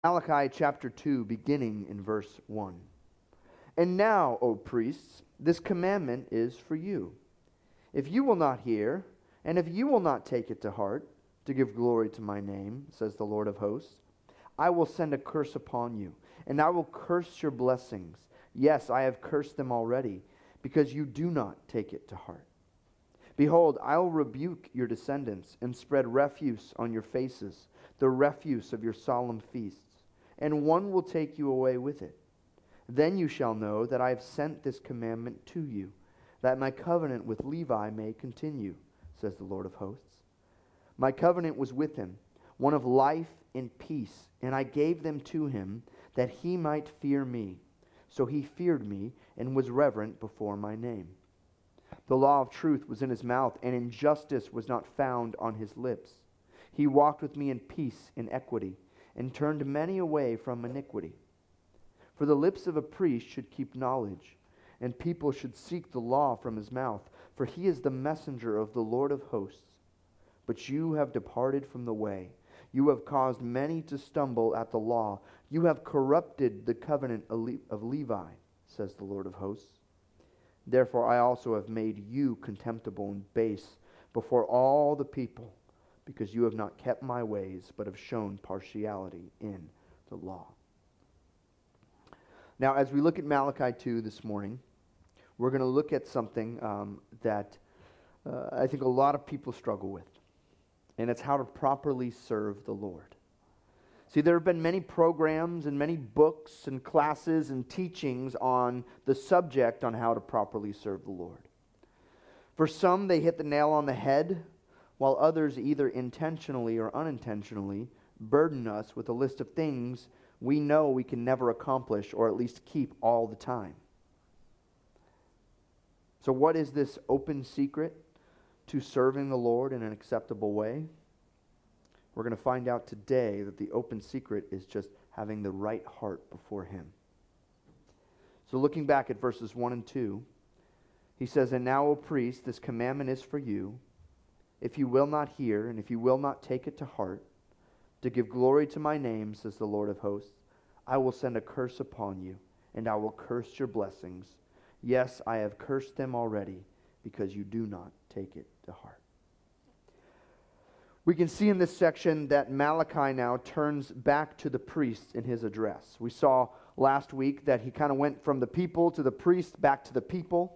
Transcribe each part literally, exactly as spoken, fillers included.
Malachi chapter two, beginning in verse one. And now, O priests, this commandment is for you. If you will not hear, and if you will not take it to heart, to give glory to my name, says the Lord of hosts, I will send a curse upon you, and I will curse your blessings. Yes, I have cursed them already, because you do not take it to heart. Behold, I will rebuke your descendants, and spread refuse on your faces, the refuse of your solemn feasts, and one will take you away with it. Then you shall know that I have sent this commandment to you, that my covenant with Levi may continue, says the Lord of hosts. My covenant was with him, one of life and peace, and I gave them to him that he might fear me. So he feared me and was reverent before my name. The law of truth was in his mouth, and injustice was not found on his lips. He walked with me in peace and equity, and turned many away from iniquity. For the lips of a priest should keep knowledge, and people should seek the law from his mouth, for he is the messenger of the Lord of hosts. But you have departed from the way. You have caused many to stumble at the law. You have corrupted the covenant of Levi, says the Lord of hosts. Therefore I also have made you contemptible and base before all the people, because you have not kept my ways, but have shown partiality in the law. Now, as we look at Malachi two this morning, we're going to look at something um, that uh, I think a lot of people struggle with, and it's how to properly serve the Lord. See, there have been many programs and many books and classes and teachings on the subject on how to properly serve the Lord. For some, they hit the nail on the head, while others, either intentionally or unintentionally, burden us with a list of things we know we can never accomplish, or at least keep all the time. So what is this open secret to serving the Lord in an acceptable way? We're going to find out today that the open secret is just having the right heart before Him. So looking back at verses one and two, he says, And now, O priest, this commandment is for you, if you will not hear, and if you will not take it to heart, to give glory to my name, says the Lord of hosts, I will send a curse upon you, and I will curse your blessings. Yes, I have cursed them already, because you do not take it to heart. We can see in this section that Malachi now turns back to the priest in his address. We saw last week that he kind of went from the people to the priest, back to the people.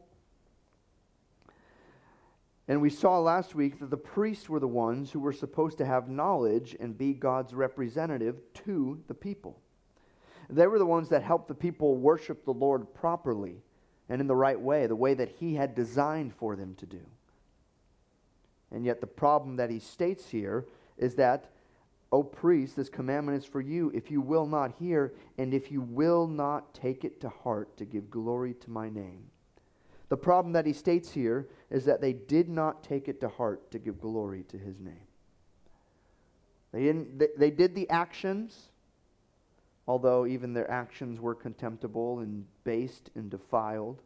And we saw last week that the priests were the ones who were supposed to have knowledge and be God's representative to the people. They were the ones that helped the people worship the Lord properly and in the right way, the way that He had designed for them to do. And yet the problem that he states here is that, O priest, this commandment is for you if you will not hear, and if you will not take it to heart to give glory to my name. The problem that he states here is that they did not take it to heart to give glory to his name. They didn't. They, they did the actions, although even their actions were contemptible and based and defiled.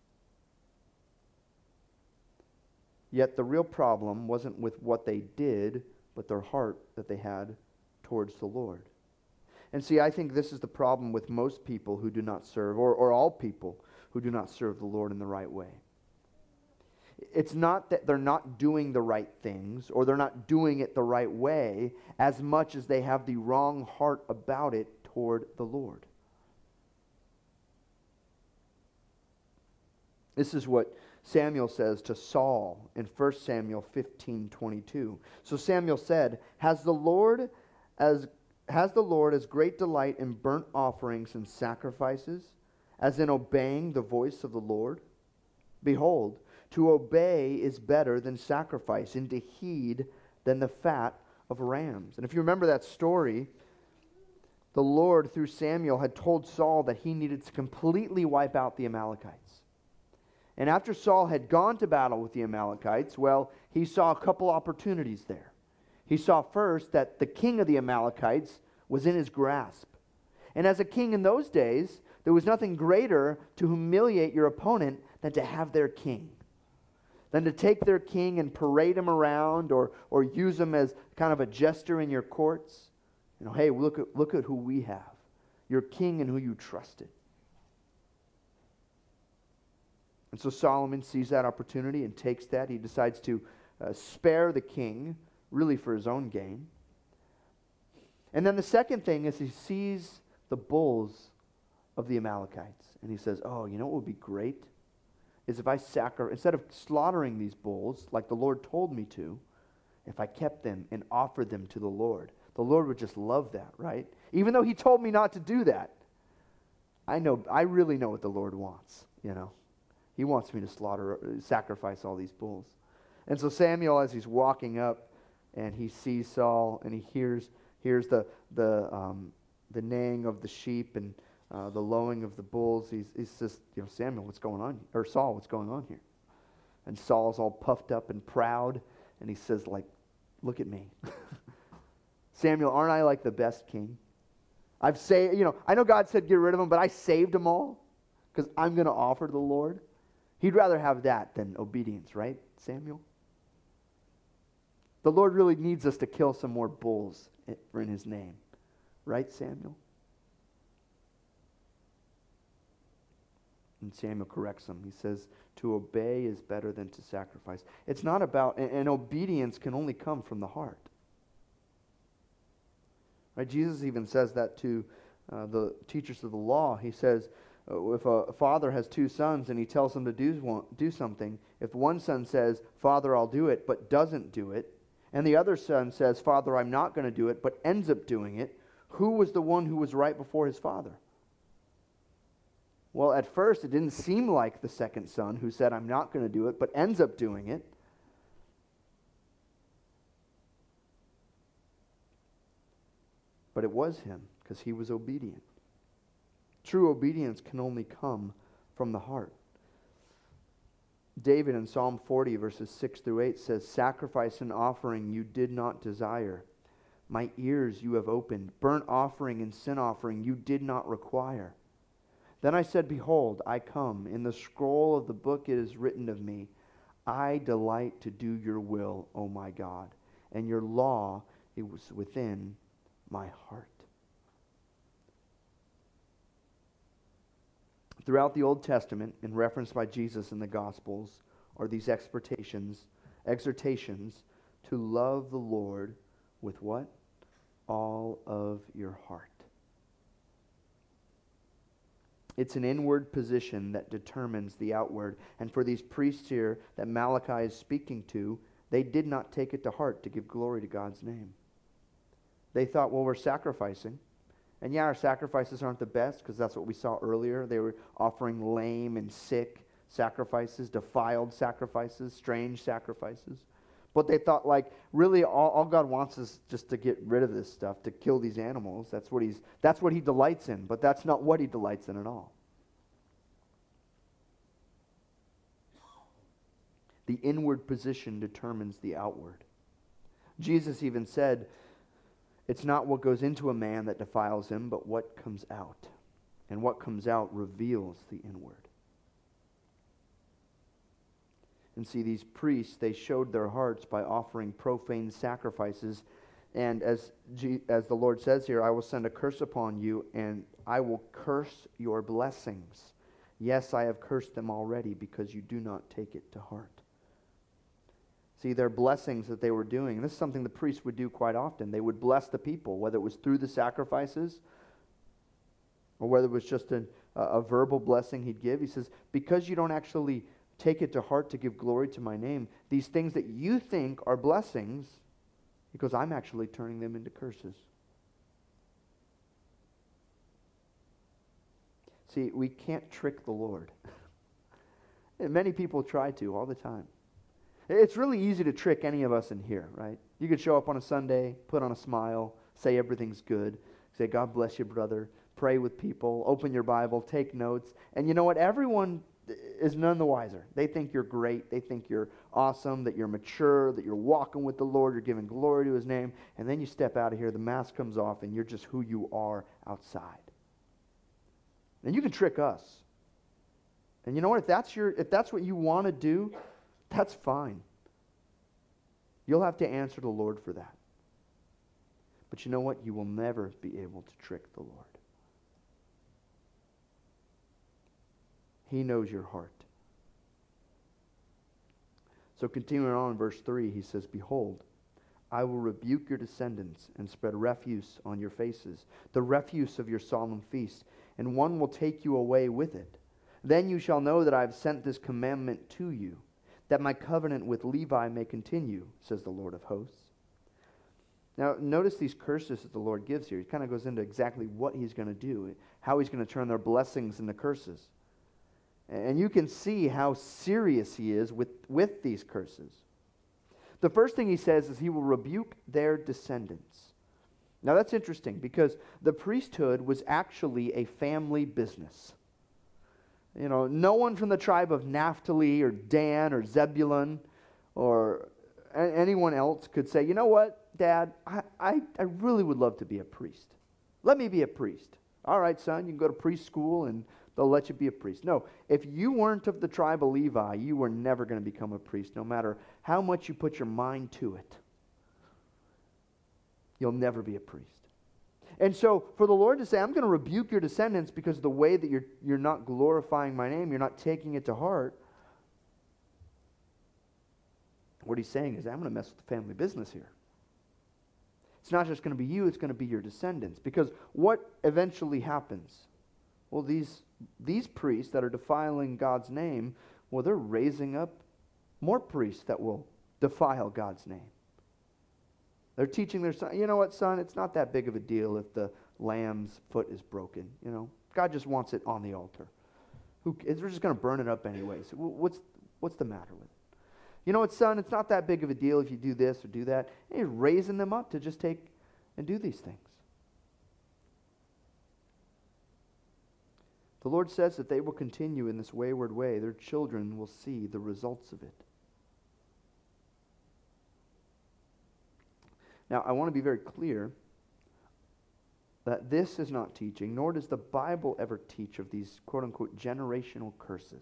Yet the real problem wasn't with what they did, but their heart that they had towards the Lord. And see, I think this is the problem with most people who do not serve, or, or all people who do not serve the Lord in the right way. It's not that they're not doing the right things, or they're not doing it the right way, as much as they have the wrong heart about it toward the Lord. This is what Samuel says to Saul in First Samuel fifteen twenty-two. So Samuel said, Has the Lord as has the Lord as great delight in burnt offerings and sacrifices, as in obeying the voice of the Lord? Behold, to obey is better than sacrifice, and to heed than the fat of rams. And if you remember that story, the Lord, through Samuel, had told Saul that he needed to completely wipe out the Amalekites. And after Saul had gone to battle with the Amalekites, well, he saw a couple opportunities there. He saw first that the king of the Amalekites was in his grasp. And as a king in those days, there was nothing greater to humiliate your opponent than to have their king. Than to take their king and parade him around, or, or use him as kind of a jester in your courts. You know, hey, look at, look at who we have. Your king and who you trusted. And so Solomon sees that opportunity and takes that. He decides to uh, spare the king, really for his own gain. And then the second thing is he sees the bulls of the Amalekites. And he says, oh, you know what would be great? Is if I sacrifice, instead of slaughtering these bulls like the Lord told me to, if I kept them and offered them to the Lord. The Lord would just love that, right? Even though he told me not to do that. I know, I really know what the Lord wants, you know. He wants me to slaughter, sacrifice all these bulls. And so Samuel, as he's walking up, and he sees Saul, and he hears hears the the um, the neighing of the sheep and uh, the lowing of the bulls. He's he says, you know, Samuel, what's going on? Or Saul, what's going on here? And Saul's all puffed up and proud, and he says, like, look at me, Samuel. Aren't I like the best king? I've saved, you know, I know God said get rid of them, but I saved them all because I'm going to offer to the Lord. He'd rather have that than obedience, right, Samuel? The Lord really needs us to kill some more bulls in his name. Right, Samuel? And Samuel corrects him. He says, to obey is better than to sacrifice. It's not about, and, and obedience can only come from the heart. Right? Jesus even says that to uh, the teachers of the law. He says, if a father has two sons and he tells them to do, one, do something, if one son says, Father, I'll do it, but doesn't do it, and the other son says, Father, I'm not going to do it, but ends up doing it, who was the one who was right before his father? Well, at first it didn't seem like the second son who said, I'm not going to do it, but ends up doing it. But it was him, because he was obedient. True obedience can only come from the heart. David in Psalm forty, verses six through eight says, sacrifice and offering you did not desire. My ears you have opened. Burnt offering and sin offering you did not require. Then I said, behold, I come. In the scroll of the book it is written of me, I delight to do your will, O my God, and your law it was within my heart. Throughout the Old Testament, and referenced by Jesus in the Gospels, are these exhortations, exhortations to love the Lord with what? All of your heart. It's an inward position that determines the outward. And for these priests here that Malachi is speaking to, they did not take it to heart to give glory to God's name. They thought, well, we're sacrificing. And yeah, our sacrifices aren't the best, because that's what we saw earlier. They were offering lame and sick sacrifices, defiled sacrifices, strange sacrifices. But they thought, like, really all, all God wants is just to get rid of this stuff, to kill these animals. That's what he's that's what he delights in, but that's not what he delights in at all. The inward position determines the outward. Jesus even said, it's not what goes into a man that defiles him, but what comes out. And what comes out reveals the inward. And see, these priests, they showed their hearts by offering profane sacrifices. And as, G- as the Lord says here, I will send a curse upon you, and I will curse your blessings. Yes, I have cursed them already, because you do not take it to heart. See, their blessings that they were doing, and this is something the priests would do quite often. They would bless the people, whether it was through the sacrifices or whether it was just a, a verbal blessing he'd give. He says, because you don't actually take it to heart to give glory to my name, these things that you think are blessings, because I'm actually turning them into curses. See, we can't trick the Lord. And many people try to all the time. It's really easy to trick any of us in here, right? You could show up on a Sunday, put on a smile, say everything's good, say, God bless you, brother, pray with people, open your Bible, take notes. And you know what? Everyone is none the wiser. They think you're great. They think you're awesome, that you're mature, that you're walking with the Lord, you're giving glory to his name. And then you step out of here, the mask comes off, and you're just who you are outside. And you can trick us. And you know what? If that's your, if that's what you want to do, that's fine. You'll have to answer the Lord for that. But you know what? You will never be able to trick the Lord. He knows your heart. So continuing on in verse three, he says, Behold, I will rebuke your descendants and spread refuse on your faces, the refuse of your solemn feast, and one will take you away with it. Then you shall know that I have sent this commandment to you, that my covenant with Levi may continue, says the Lord of hosts. Now, notice these curses that the Lord gives here. He kind of goes into exactly what he's going to do, how he's going to turn their blessings into curses. And you can see how serious he is with, with these curses. The first thing he says is he will rebuke their descendants. Now that's interesting because the priesthood was actually a family business. You know, no one from the tribe of Naphtali or Dan or Zebulun or a- anyone else could say, you know what, Dad, I, I, I really would love to be a priest. Let me be a priest. All right, son, you can go to priest school and they'll let you be a priest. No, if you weren't of the tribe of Levi, you were never going to become a priest, no matter how much you put your mind to it. You'll never be a priest. And so for the Lord to say, I'm going to rebuke your descendants because of the way that you're, you're not glorifying my name, you're not taking it to heart, what he's saying is, I'm going to mess with the family business here. It's not just going to be you, it's going to be your descendants. Because what eventually happens? Well, these, these priests that are defiling God's name, well, they're raising up more priests that will defile God's name. They're teaching their son, you know what, son, it's not that big of a deal if the lamb's foot is broken. You know, God just wants it on the altar. Who, they're just going to burn it up anyways. What's, what's the matter with it? You know what, son, it's not that big of a deal if you do this or do that. And he's raising them up to just take and do these things. The Lord says that they will continue in this wayward way. Their children will see the results of it. Now, I want to be very clear that this is not teaching, nor does the Bible ever teach of these quote-unquote generational curses.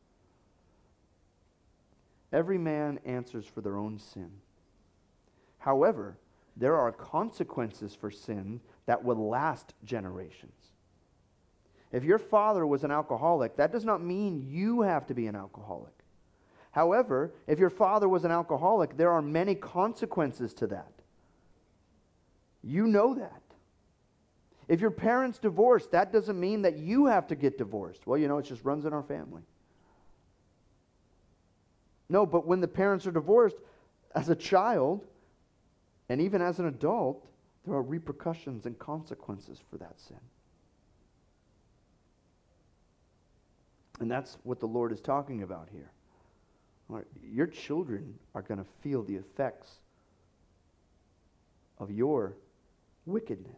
Every man answers for their own sin. However, there are consequences for sin that will last generations. If your father was an alcoholic, that does not mean you have to be an alcoholic. However, if your father was an alcoholic, there are many consequences to that. You know that. If your parents divorced, that doesn't mean that you have to get divorced. Well, you know, it just runs in our family. No, but when the parents are divorced, as a child, and even as an adult, there are repercussions and consequences for that sin. And that's what the Lord is talking about here. Your children are going to feel the effects of your wickedness.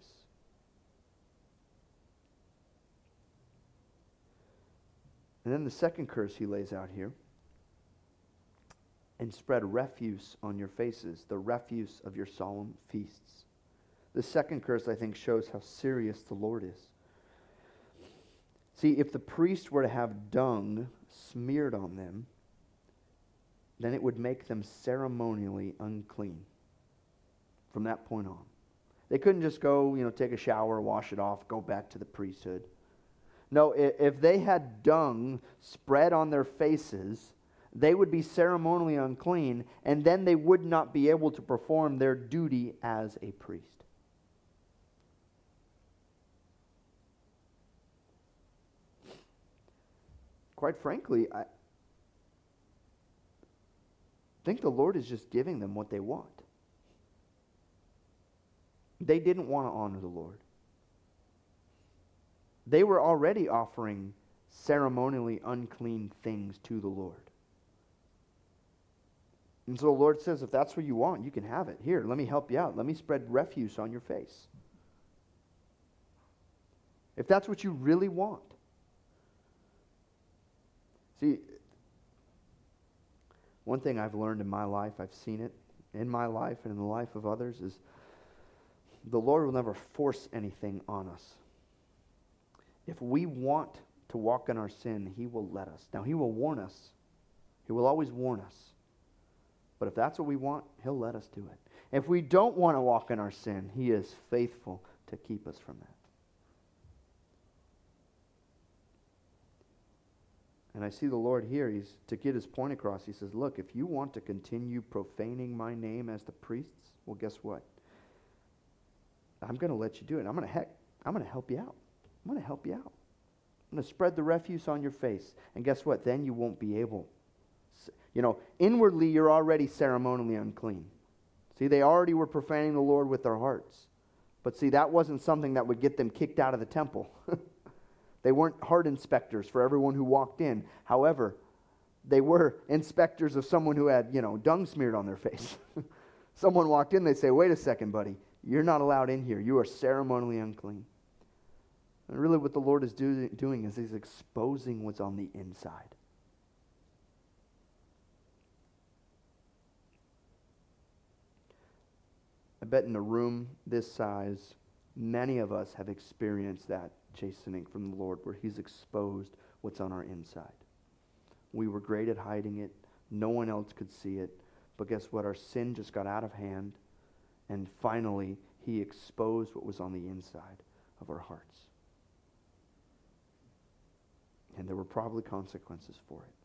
And then the second curse he lays out here, and spread refuse on your faces, the refuse of your solemn feasts. The second curse, I think, shows how serious the Lord is. See, if the priest were to have dung smeared on them, then it would make them ceremonially unclean from that point on. They couldn't just go, you know, take a shower, wash it off, go back to the priesthood. No, if they had dung spread on their faces, they would be ceremonially unclean, and then they would not be able to perform their duty as a priest. Quite frankly, I think the Lord is just giving them what they want. They didn't want to honor the Lord. They were already offering ceremonially unclean things to the Lord. And so the Lord says, if that's what you want, you can have it. Here, let me help you out. Let me spread refuse on your face. If that's what you really want. See, one thing I've learned in my life, I've seen it in my life and in the life of others, is the Lord will never force anything on us. If we want to walk in our sin, He will let us. Now, He will warn us. He will always warn us. But if that's what we want, He'll let us do it. If we don't want to walk in our sin, He is faithful to keep us from that. And I see the Lord here, he's to get His point across. He says, look, if you want to continue profaning my name as the priests, well, guess what? I'm going to let you do it. I'm going to heck, I'm going to help you out. I'm going to help you out. I'm going to spread the refuse on your face. And guess what? Then you won't be able. You know, inwardly you're already ceremonially unclean. See, they already were profaning the Lord with their hearts. But see, that wasn't something that would get them kicked out of the temple. They weren't heart inspectors for everyone who walked in. However, they were inspectors of someone who had, you know, dung smeared on their face. Someone walked in, they say, wait a second, buddy. You're not allowed in here. You are ceremonially unclean. And really what the Lord is do, doing is He's exposing what's on the inside. I bet in a room this size, many of us have experienced that chastening from the Lord where He's exposed what's on our inside. We were great at hiding it. No one else could see it. But guess what? Our sin just got out of hand. And finally, He exposed what was on the inside of our hearts. And there were probably consequences for it.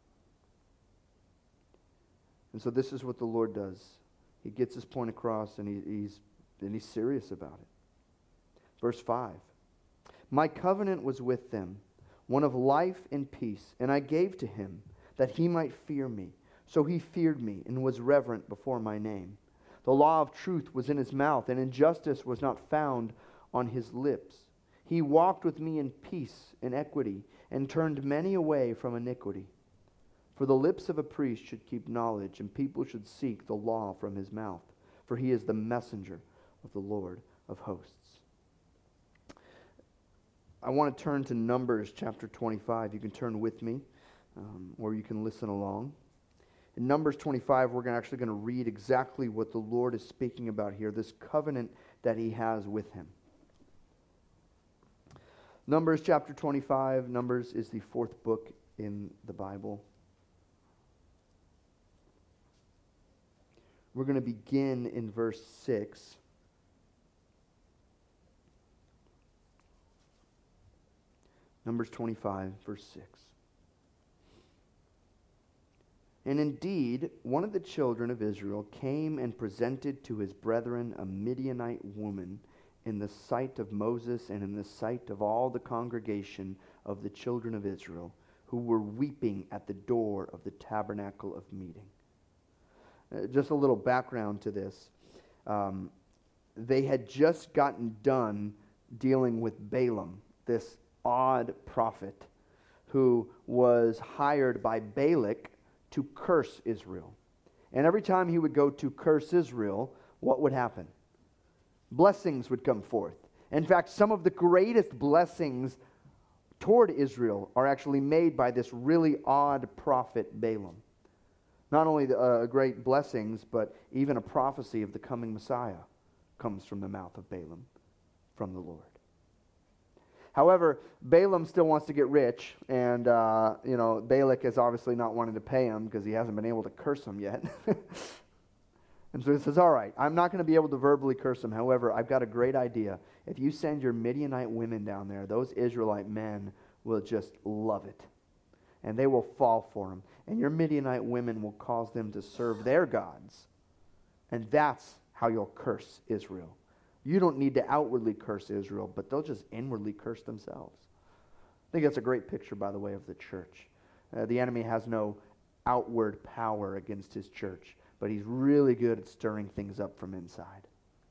And so this is what the Lord does. He gets His point across, and he, he's, and he's serious about it. Verse five. My covenant was with them, one of life and peace, and I gave to him that he might fear me. So he feared me and was reverent before my name. The law of truth was in his mouth, and injustice was not found on his lips. He walked with me in peace and equity, and turned many away from iniquity. For the lips of a priest should keep knowledge, and people should seek the law from his mouth. For he is the messenger of the Lord of hosts. I want to turn to Numbers chapter twenty-five. You can turn with me, um, or you can listen along. In Numbers twenty-five, we're gonna, actually going to read exactly what the Lord is speaking about here, this covenant that He has with Him. Numbers chapter twenty-five. Numbers is the fourth book in the Bible. We're going to begin in verse six. Numbers twenty-five, verse six. And indeed, one of the children of Israel came and presented to his brethren a Midianite woman in the sight of Moses and in the sight of all the congregation of the children of Israel, who were weeping at the door of the tabernacle of meeting. Uh, just a little background to this. Um, they had just gotten done dealing with Balaam, this odd prophet who was hired by Balak to curse Israel. And every time he would go to curse Israel, what would happen? Blessings would come forth. In fact, some of the greatest blessings toward Israel are actually made by this really odd prophet Balaam. Not only the, uh, great blessings, but even a prophecy of the coming Messiah comes from the mouth of Balaam, from the Lord. However, Balaam still wants to get rich, and uh, you know Balak is obviously not wanting to pay him because he hasn't been able to curse him yet. And so he says, all right, I'm not going to be able to verbally curse him. However, I've got a great idea. If you send your Midianite women down there, those Israelite men will just love it. And they will fall for him. And your Midianite women will cause them to serve their gods. And that's how you'll curse Israel. You don't need to outwardly curse Israel, but they'll just inwardly curse themselves. I think that's a great picture, by the way, of the church. Uh, the enemy has no outward power against his church, but he's really good at stirring things up from inside.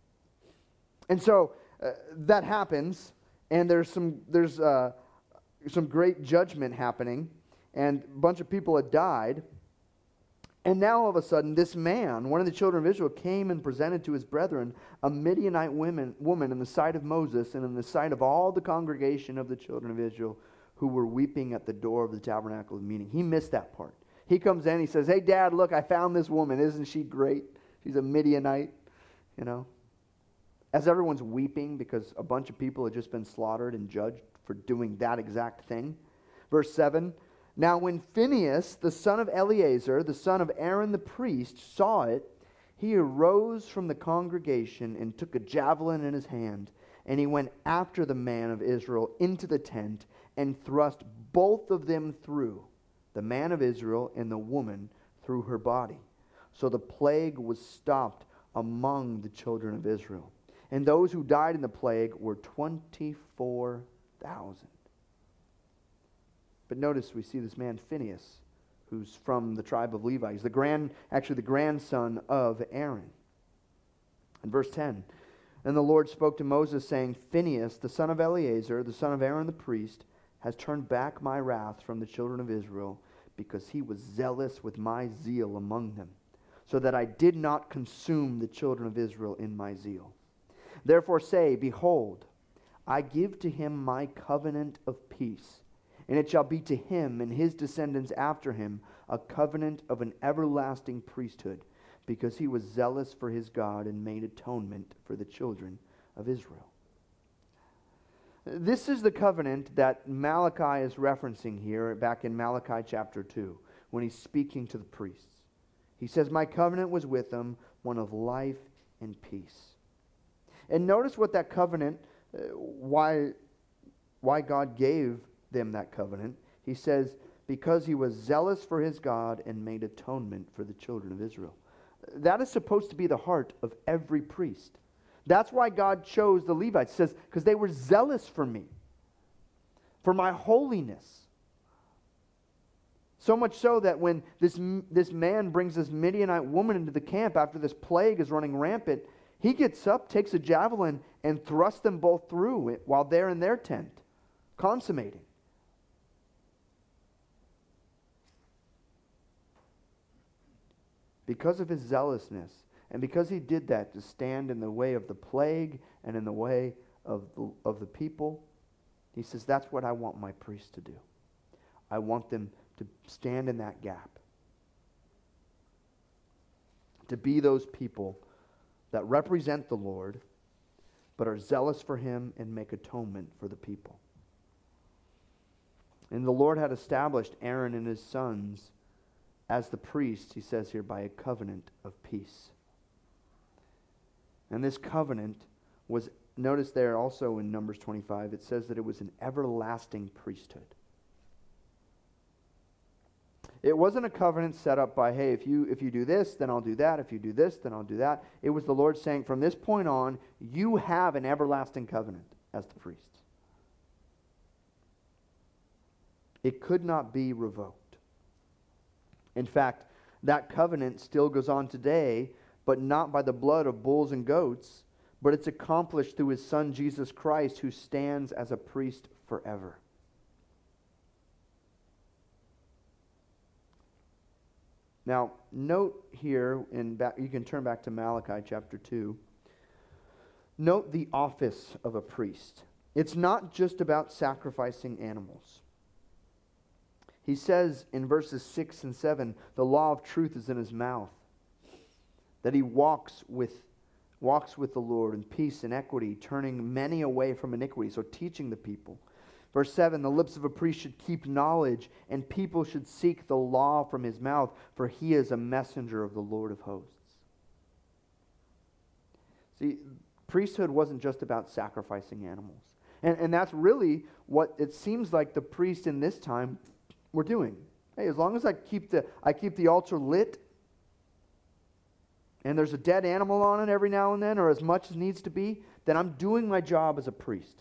And so uh, that happens, and there's some there's uh, some great judgment happening, and a bunch of people had died. And now all of a sudden, this man, one of the children of Israel, came and presented to his brethren a Midianite woman, woman in the sight of Moses and in the sight of all the congregation of the children of Israel who were weeping at the door of the tabernacle of meeting. He missed that part. He comes in, he says, hey, Dad, look, I found this woman. Isn't she great? She's a Midianite, you know. As everyone's weeping because a bunch of people had just been slaughtered and judged for doing that exact thing. Verse seven, now when Phinehas, the son of Eleazar, the son of Aaron the priest, saw it, He arose from the congregation and took a javelin in his hand, and he went after the man of Israel into the tent and thrust both of them through, the man of Israel and the woman through her body. So the plague was stopped among the children of Israel. And those who died in the plague were twenty-four thousand. But notice we see this man Phinehas, who's from the tribe of Levi. He's the grand, actually the grandson of Aaron. In verse ten, and the Lord spoke to Moses, saying, Phinehas, the son of Eleazar, the son of Aaron the priest, has turned back my wrath from the children of Israel, because he was zealous with my zeal among them, so that I did not consume the children of Israel in my zeal. Therefore say, Behold, I give to him my covenant of peace, and it shall be to him and his descendants after him a covenant of an everlasting priesthood, because he was zealous for his God and made atonement for the children of Israel. This is the covenant that Malachi is referencing here back in Malachi chapter two, when he's speaking to the priests. He says, my covenant was with them, one of life and peace. And notice what that covenant, uh, why, why God gave them that covenant. He says, because he was zealous for his God and made atonement for the children of Israel. That is supposed to be the heart of every priest. That's why God chose the Levites. It says, because they were zealous for me, for my holiness. So much so that when this, this man brings this Midianite woman into the camp after this plague is running rampant, he gets up, takes a javelin, and thrusts them both through it while they're in their tent, consummating. Because of his zealousness, and because he did that to stand in the way of the plague and in the way of the, of the people, he says, that's what I want my priests to do. I want them to stand in that gap. To be those people that represent the Lord, but are zealous for him and make atonement for the people. And the Lord had established Aaron and his sons as the priests, he says here, by a covenant of peace. And this covenant was, notice there also in Numbers twenty-five, it says that it was an everlasting priesthood. It wasn't a covenant set up by, hey, if you if you do this, then I'll do that. If you do this, then I'll do that. It was the Lord saying, from this point on, you have an everlasting covenant as the priests. It could not be revoked. In fact, that covenant still goes on today, but not by the blood of bulls and goats, but it's accomplished through his Son, Jesus Christ, who stands as a priest forever. Now, note here, in back, you can turn back to Malachi chapter two. Note the office of a priest. It's not just about sacrificing animals. He says in verses six and seven, the law of truth is in his mouth. That he walks with, walks with the Lord in peace and equity, turning many away from iniquity, so teaching the people. Verse seven, the lips of a priest should keep knowledge, and people should seek the law from his mouth, for he is a messenger of the Lord of hosts. See, priesthood wasn't just about sacrificing animals. And, and that's really what it seems like the priests in this time were doing. Hey, as long as I keep the I keep the altar lit, and there's a dead animal on it every now and then, or as much as needs to be, then I'm doing my job as a priest.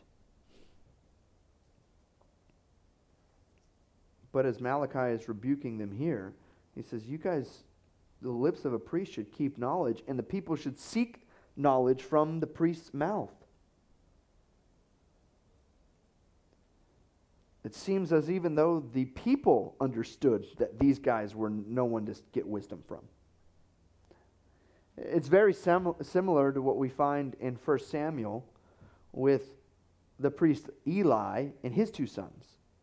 But as Malachi is rebuking them here, he says, you guys, the lips of a priest should keep knowledge, and the people should seek knowledge from the priest's mouth. It seems as even though the people understood that these guys were no one to get wisdom from. It's very sim- similar to what we find in First Samuel with the priest Eli and his two sons.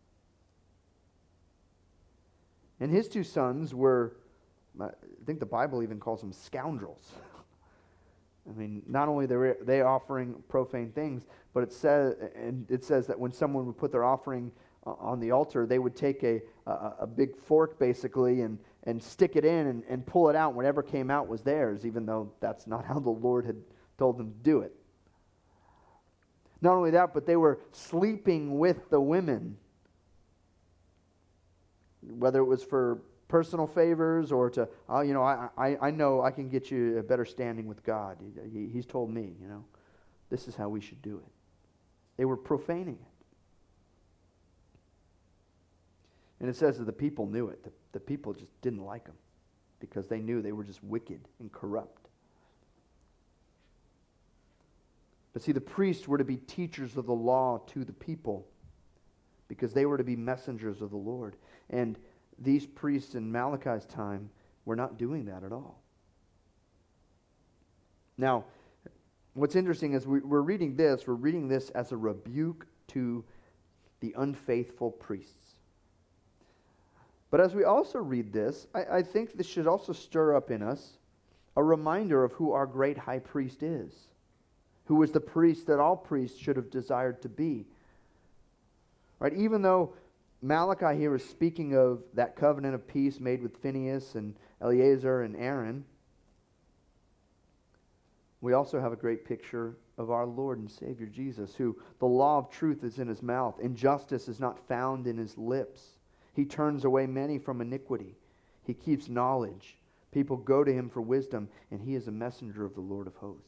And his two sons were, I think the Bible even calls them scoundrels. I mean, not only are they offering profane things, but it says, and it says that when someone would put their offering on the altar, they would take a, a, a big fork basically and, and stick it in and, and pull it out. Whatever came out was theirs, even though that's not how the Lord had told them to do it. Not only that, but they were sleeping with the women. Whether it was for personal favors or to, oh, you know, I, I, I know I can get you a better standing with God. He, he's told me, you know, this is how we should do it. They were profaning it. And it says that the people knew it. The, the people just didn't like them because they knew they were just wicked and corrupt. But see, the priests were to be teachers of the law to the people because they were to be messengers of the Lord. And these priests in Malachi's time were not doing that at all. Now, what's interesting is we, we're reading this, we're reading this as a rebuke to the unfaithful priests. But as we also read this, I, I think this should also stir up in us a reminder of who our great high priest is, who is the priest that all priests should have desired to be. Right? Even though Malachi here is speaking of that covenant of peace made with Phinehas and Eleazar and Aaron, we also have a great picture of our Lord and Savior Jesus, who the law of truth is in his mouth, and justice is not found in his lips. He turns away many from iniquity. He keeps knowledge. People go to him for wisdom, and he is a messenger of the Lord of hosts.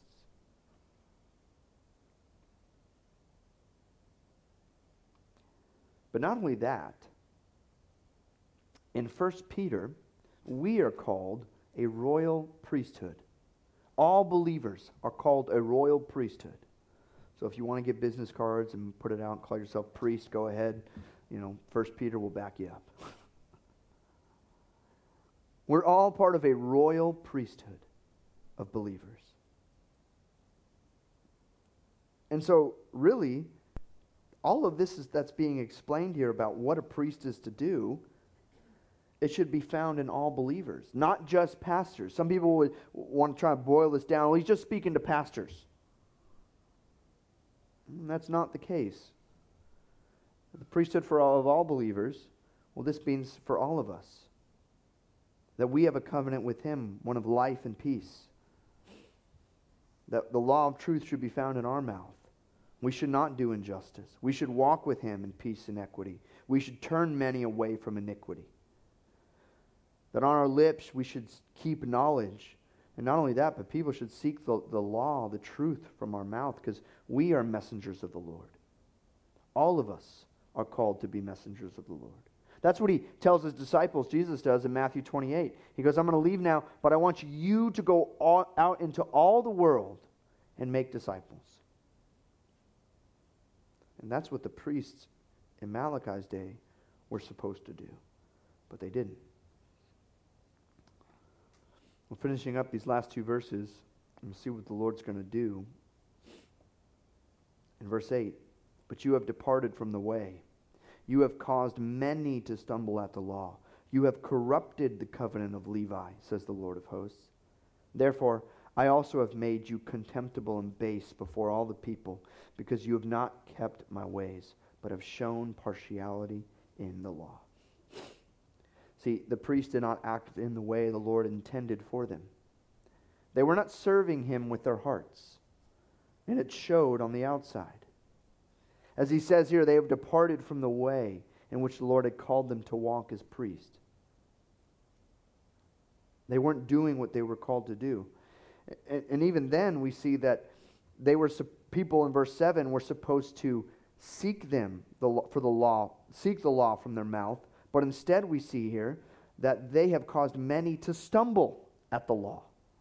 But not only that, in First Peter, we are called a royal priesthood. All believers are called a royal priesthood. So if you want to get business cards and put it out and call yourself priest, go ahead. You know, First Peter will back you up. We're all part of a royal priesthood of believers. And so, really, all of this is that's being explained here about what a priest is to do, it should be found in all believers, not just pastors. Some people would want to try to boil this down. Well, he's just speaking to pastors. And that's not the case. The priesthood for all of all believers, well, this means for all of us. That we have a covenant with him, one of life and peace. That the law of truth should be found in our mouth. We should not do injustice. We should walk with him in peace and equity. We should turn many away from iniquity. That on our lips we should keep knowledge. And not only that, but people should seek the, the law, the truth from our mouth, because we are messengers of the Lord. All of us are called to be messengers of the Lord. That's what he tells his disciples, Jesus does in Matthew twenty-eight. He goes, I'm going to leave now, but I want you to go all, out into all the world and make disciples. And that's what the priests in Malachi's day were supposed to do. But they didn't. We're finishing up these last two verses and see what the Lord's going to do. In verse eight, but you have departed from the way. You have caused many to stumble at the law. You have corrupted the covenant of Levi, says the Lord of hosts. Therefore, I also have made you contemptible and base before all the people, because you have not kept my ways, but have shown partiality in the law. See, the priests did not act in the way the Lord intended for them. They were not serving him with their hearts, and it showed on the outside. As he says here, they have departed from the way in which the Lord had called them to walk as priests. They weren't doing what they were called to do. And, and even then, we see that they were people in verse seven were supposed to seek them the, for the law, seek the law from their mouth. But instead, we see here that they have caused many to stumble at the law.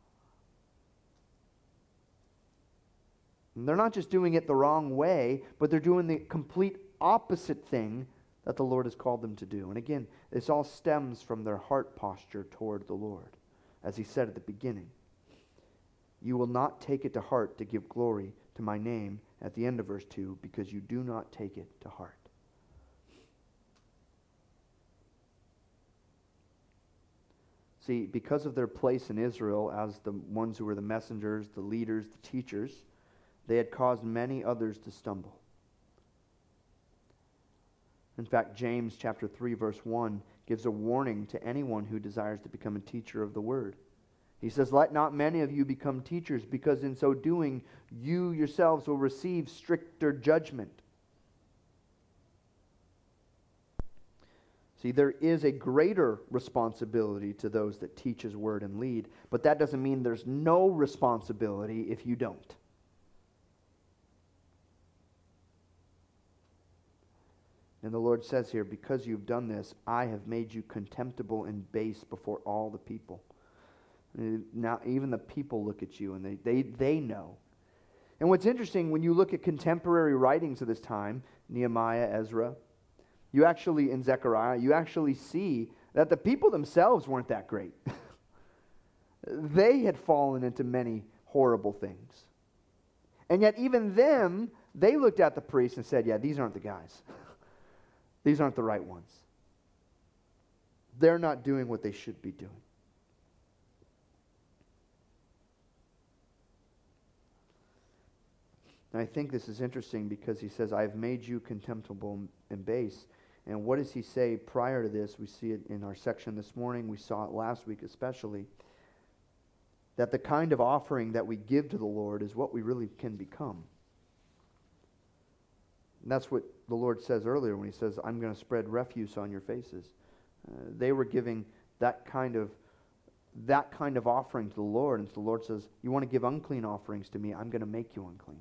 And they're not just doing it the wrong way, but they're doing the complete opposite thing that the Lord has called them to do. And again, this all stems from their heart posture toward the Lord. As he said at the beginning, you will not take it to heart to give glory to my name at the end of verse two, because you do not take it to heart. See, because of their place in Israel as the ones who were the messengers, the leaders, the teachers, they had caused many others to stumble. In fact, James chapter three, verse one gives a warning to anyone who desires to become a teacher of the word. He says, "Let not many of you become teachers, because in so doing you yourselves will receive stricter judgment." See, there is a greater responsibility to those that teach His word and lead, but that doesn't mean there's no responsibility if you don't. And the Lord says here, because you've done this, I have made you contemptible and base before all the people. Now, even the people look at you and they, they, they know. And what's interesting, when you look at contemporary writings of this time, Nehemiah, Ezra, you actually, in Zechariah, you actually see that the people themselves weren't that great. They had fallen into many horrible things. And yet even them, they looked at the priests and said, yeah, these aren't the guys. These aren't the right ones. They're not doing what they should be doing. And I think this is interesting because he says, I've made you contemptible and base. And what does he say prior to this? We see it in our section this morning. We saw it last week especially. That the kind of offering that we give to the Lord is what we really can become. And that's what the Lord says earlier when he says, I'm going to spread refuse on your faces. Uh, they were giving that kind of that kind of offering to the Lord. And so the Lord says, you want to give unclean offerings to me, I'm going to make you unclean.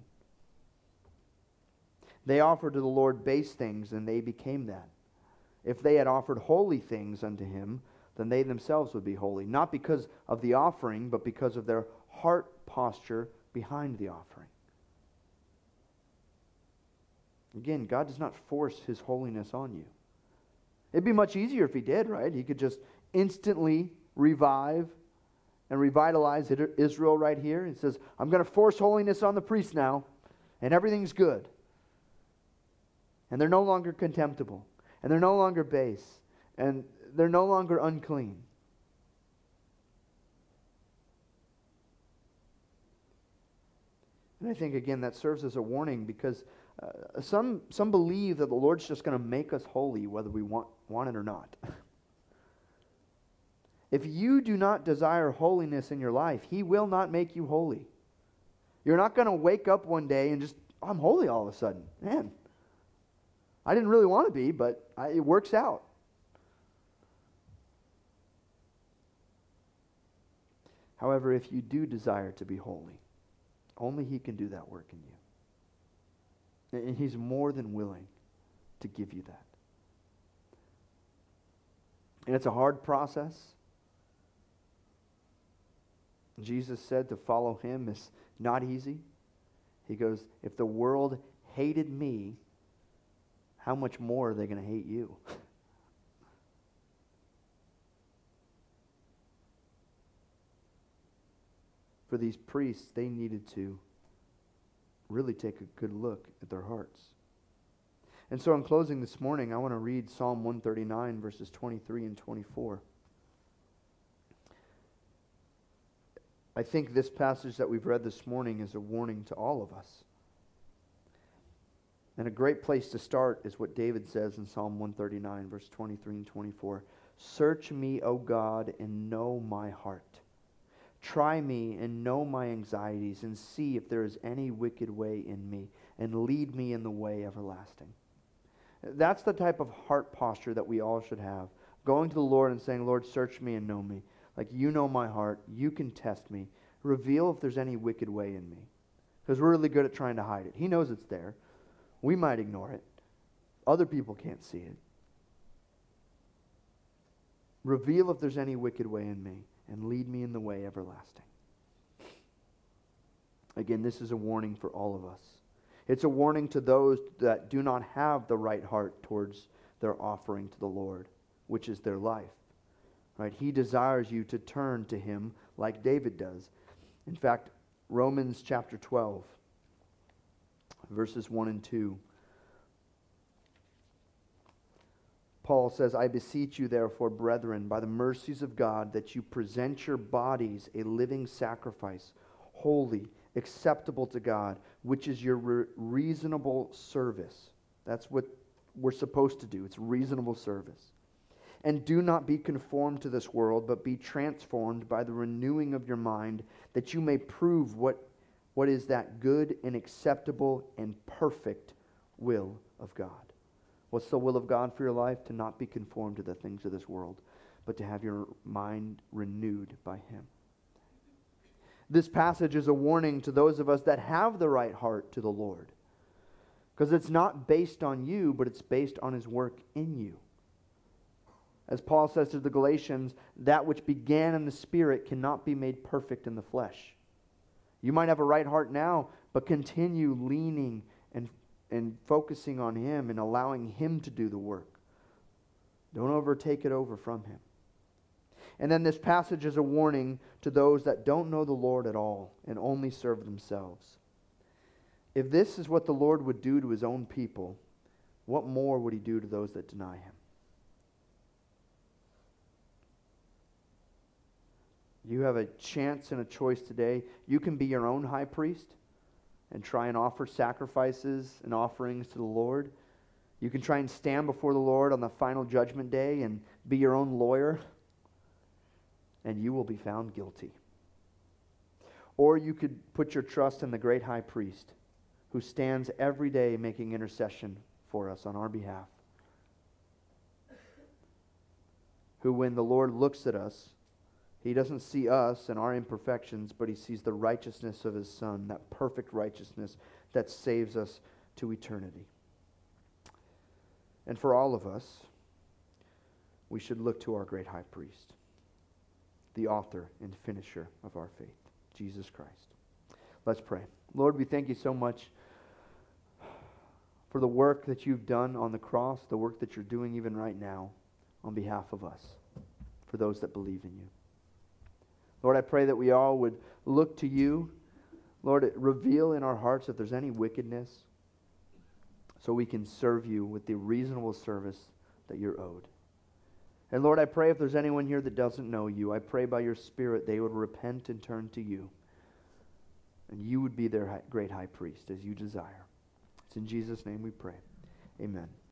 They offered to the Lord base things, and they became that. If they had offered holy things unto him, then they themselves would be holy. Not because of the offering, but because of their heart posture behind the offering. Again, God does not force his holiness on you. It'd be much easier if he did, right? He could just instantly revive and revitalize Israel right here. He says, I'm going to force holiness on the priests now, and everything's good. And they're no longer contemptible. And they're no longer base. And they're no longer unclean. And I think, again, that serves as a warning because uh, some some believe that the Lord's just going to make us holy whether we want, want it or not. If you do not desire holiness in your life, he will not make you holy. You're not going to wake up one day and just, oh, I'm holy all of a sudden. Man, I didn't really want to be, but I, it works out. However, if you do desire to be holy, only he can do that work in you. And he's more than willing to give you that. And it's a hard process. Jesus said to follow him is not easy. He goes, if the world hated me, how much more are they going to hate you? For these priests, they needed to really take a good look at their hearts. And so in closing this morning, I want to read Psalm one thirty-nine, verses twenty-three and twenty-four. I think this passage that we've read this morning is a warning to all of us. And a great place to start is what David says in Psalm one thirty-nine, verse twenty-three and twenty-four. Search me, O God, and know my heart. Try me and know my anxieties, and see if there is any wicked way in me, and lead me in the way everlasting. That's the type of heart posture that we all should have. Going to the Lord and saying, Lord, search me and know me. Like, you know my heart. You can test me. Reveal if there's any wicked way in me. Because we're really good at trying to hide it. He knows it's there. We might ignore it. Other people can't see it. Reveal if there's any wicked way in me, and lead me in the way everlasting. Again, this is a warning for all of us. It's a warning to those that do not have the right heart towards their offering to the Lord, which is their life. Right? He desires you to turn to him like David does. In fact, Romans chapter twelve, verses one and two. Paul says, I beseech you therefore, brethren, by the mercies of God, that you present your bodies a living sacrifice, holy, acceptable to God, which is your re- reasonable service. That's what we're supposed to do. It's reasonable service. And do not be conformed to this world, but be transformed by the renewing of your mind, that you may prove what, what is that good and acceptable and perfect will of God. What's the will of God for your life? To not be conformed to the things of this world, but to have your mind renewed by Him. This passage is a warning to those of us that have the right heart to the Lord. Because it's not based on you, but it's based on His work in you. As Paul says to the Galatians, that which began in the Spirit cannot be made perfect in the flesh. You might have a right heart now, but continue leaning and, and focusing on Him and allowing Him to do the work. Don't overtake it over from Him. And then this passage is a warning to those that don't know the Lord at all and only serve themselves. If this is what the Lord would do to His own people, what more would He do to those that deny Him? You have a chance and a choice today. You can be your own high priest and try and offer sacrifices and offerings to the Lord. You can try and stand before the Lord on the final judgment day and be your own lawyer, and you will be found guilty. Or you could put your trust in the great high priest, who stands every day making intercession for us on our behalf. Who, when the Lord looks at us, He doesn't see us and our imperfections, but He sees the righteousness of His Son, that perfect righteousness that saves us to eternity. And for all of us, we should look to our great high priest, the author and finisher of our faith, Jesus Christ. Let's pray. Lord, we thank You so much for the work that You've done on the cross, the work that You're doing even right now on behalf of us, for those that believe in You. Lord, I pray that we all would look to You. Lord, reveal in our hearts if there's any wickedness, so we can serve You with the reasonable service that You're owed. And Lord, I pray if there's anyone here that doesn't know You, I pray by Your Spirit they would repent and turn to You, and You would be their great high priest as You desire. It's in Jesus' name we pray. Amen.